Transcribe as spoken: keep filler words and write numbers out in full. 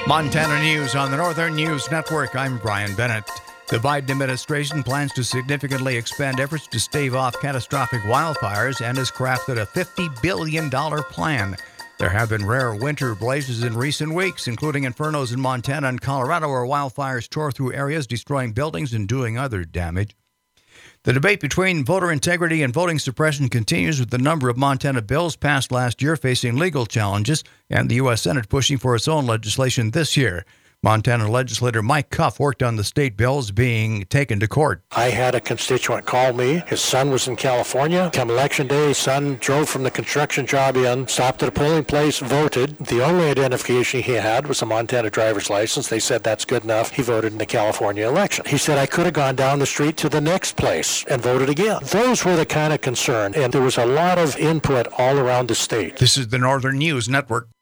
Montana News on the Northern News Network. I'm Brian Bennett. The Biden administration plans to significantly expand efforts to stave off catastrophic wildfires and has crafted a fifty billion dollars plan. There have been rare winter blazes in recent weeks, including infernos in Montana and Colorado, where wildfires tore through areas, destroying buildings and doing other damage. The debate between voter integrity and voting suppression continues, with the number of Montana bills passed last year facing legal challenges and the U S Senate pushing for its own legislation this year. Montana legislator Mike Cuff worked on the state bills being taken to court. I had a constituent call me. His son was in California. Come election day, his son drove from the construction job in, stopped at a polling place, voted. The only identification he had was a Montana driver's license. They said that's good enough. He voted in the California election. He said, I could have gone down the street to the next place and voted again. Those were the kind of concern, and there was a lot of input all around the state. This is the Northern News Network.